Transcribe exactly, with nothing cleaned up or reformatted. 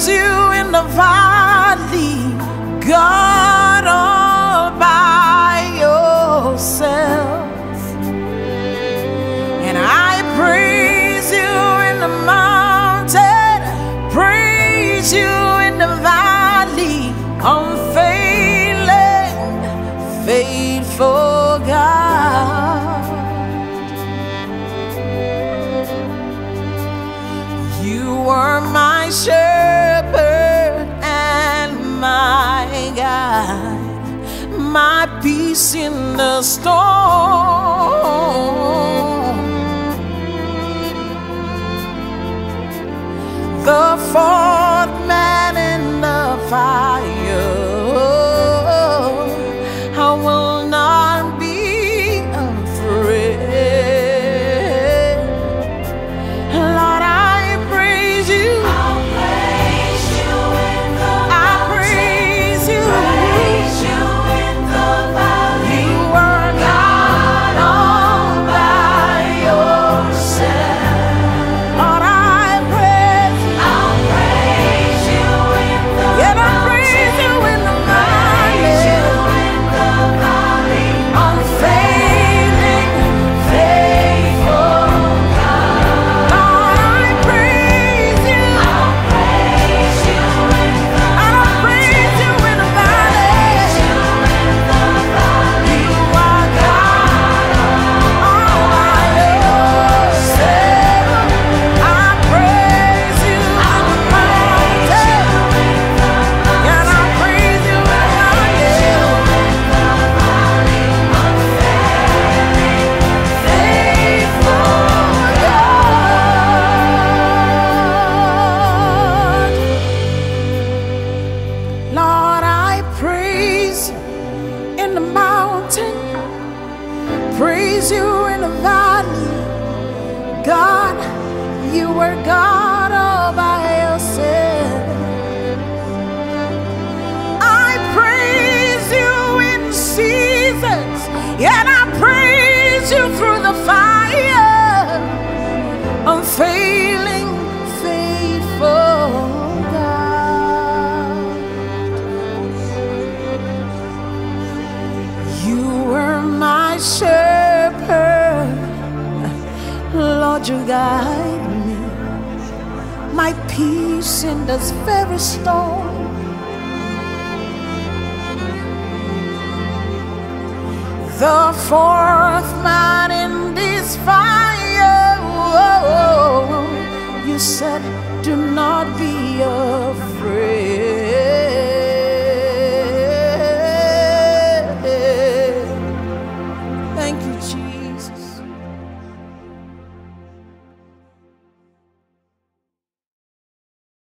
praise you in the valley, God, all by yourself. And I praise you in the mountain, praise you in the valley, unfailing, faithful God. You are my shepherd and my guide, my peace in the storm. The fourth man in the fire, I will not be afraid. Lord, I praise you. I'll praise you in the I praise you. praise you in the valley. You are God all by yourself. Lord, I praise you. I'll praise you in the Yeah, I praise you in the praise you valley. in the valley. Unfailing, faithful God. Lord, I praise you. I'll praise you in the And I praise you in the valley. you in the valley. You are God all by yourself. I praise you in the mountain. And I praise you in the valley. Faithful God. Lord, I praise you in the mountain, praise you in the valley. God, you were God all by yourself. I praise you in seasons, and I praise you through the fire. Unfailing, faithful God. You were my shepherd, Lord, you guide me, my peace in this very storm. The fourth man in this fire, oh, you said, do not be afraid.